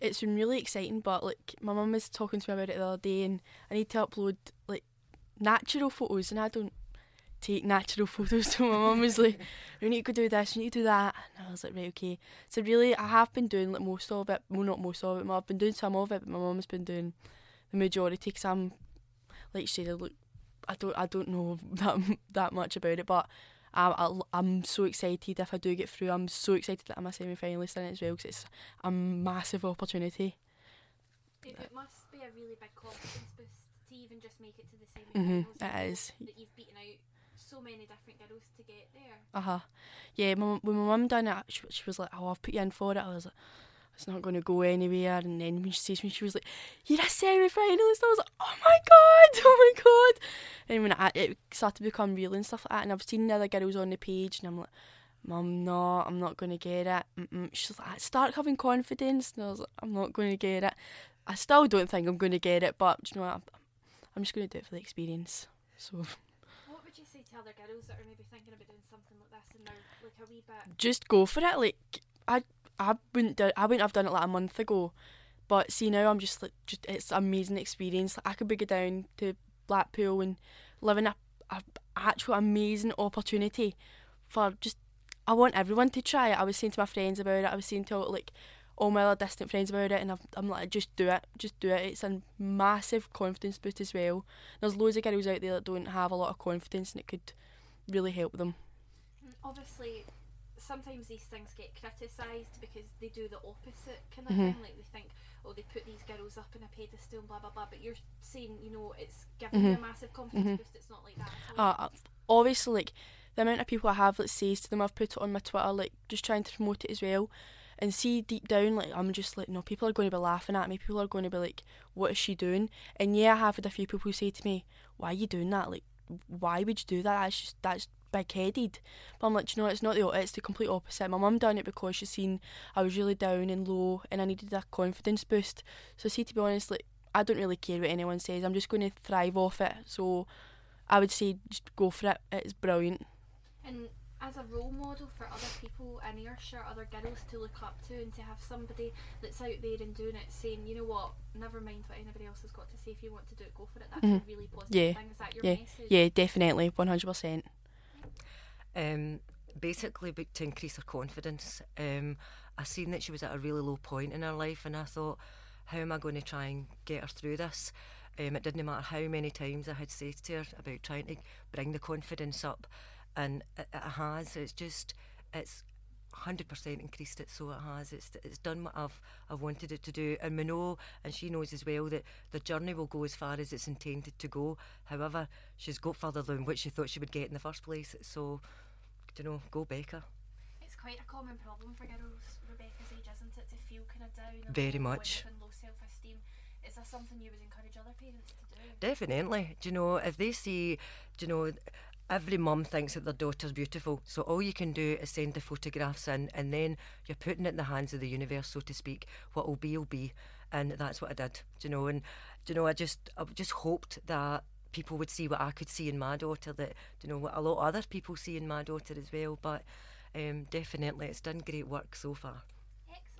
it's been really exciting, but like my mum was talking to me about it the other day, and I need to upload like natural photos, and I don't take natural photos. So my mum was like, "You need to go do this, you need to do that," and I was like, "Right, okay." So really, I have been doing like most of it. Well, not most of it. I've been doing some of it, but my mum's been doing the majority. Because I'm like she said, look, I don't know that much about it, but I'm so excited if I do get through. I'm so excited that I'm a semi-finalist in it as well, because it's a massive opportunity. It must be a really big confidence boost to even just make it to the semi-finals. It is. That you've beaten out so many different girls to get there. Yeah, when my mum done it, she was like, "Oh, I've put you in for it." I was like, "It's not going to go anywhere." And then when she says to me, she was like, "You're a semi-finalist." I was like, "Oh my god, oh my god!" And when it started to become real and stuff like that, and I've seen the other girls on the page, and I'm like, "Mum, no, I'm not going to get it." She's like, "Start having confidence." And I was like, "I'm not going to get it." I still don't think I'm going to get it, but you know what? I'm just going to do it for the experience. So. What would you say to other girls that are maybe thinking about doing something like this and now, like a wee bit? Just go for it. Like I wouldn't have done it like a month ago, but see now I'm just it's an amazing experience. Like, I could be go down to Blackpool and live in a actual amazing opportunity for just. I want everyone to try it. I was saying to my friends about it. I was saying to like all my other distant friends about it, and I'm like, just do it. It's a massive confidence boost as well. There's loads of girls out there that don't have a lot of confidence, and it could really help them. Obviously, sometimes these things get criticised because they do the opposite kind of thing. Like they think, oh, they put these girls up in a pedestal and blah blah blah. But you're saying, you know, it's giving you a massive confidence boost. It's not like that. Obviously, like the amount of people I have that says to them, I've put it on my Twitter, like just trying to promote it as well. And see deep down, like I'm just like, no, people are going to be laughing at me. People are going to be like, what is she doing? And yeah, I have had a few people who say to me, why are you doing that? Like, why would you do that? That's big-headed. But I'm like, you know, it's the complete opposite. My mum done it because she's seen I was really down and low and I needed a confidence boost. So see, to be honest, like I don't really care what anyone says. I'm just going to thrive off it. So I would say just go for it. It's brilliant. And as a role model for other people in Ayrshire, other girls to look up to, and to have somebody that's out there and doing it, saying, you know what, never mind what anybody else has got to say, if you want to do it, go for it. That's a really positive thing. Is that your message? Yeah, definitely, 100%. Basically, to increase her confidence. I seen that she was at a really low point in her life, and I thought, how am I going to try and get her through this? It didn't matter how many times I had said to her about trying to bring the confidence up, and it has. It's 100% increased it. So it has. It's done what I've wanted it to do, and we know, and she knows as well, that the journey will go as far as it's intended to go. However, she's got further than what she thought she would get in the first place. So, you know, go Becca. It's quite a common problem for girls Rebecca's age, isn't it, to feel kind of down and very much, and low self-esteem. Is that something you would encourage other parents to do? Definitely. Do you know, if they see, do you know, every mum thinks that their daughter's beautiful, so all you can do is send the photographs in, and then you're putting it in the hands of the universe, so to speak. What will be, and that's what I did. Do you know, and do you know, I just hoped that people would see what I could see in my daughter, that, you know, what a lot of other people see in my daughter as well. But definitely, it's done great work so far.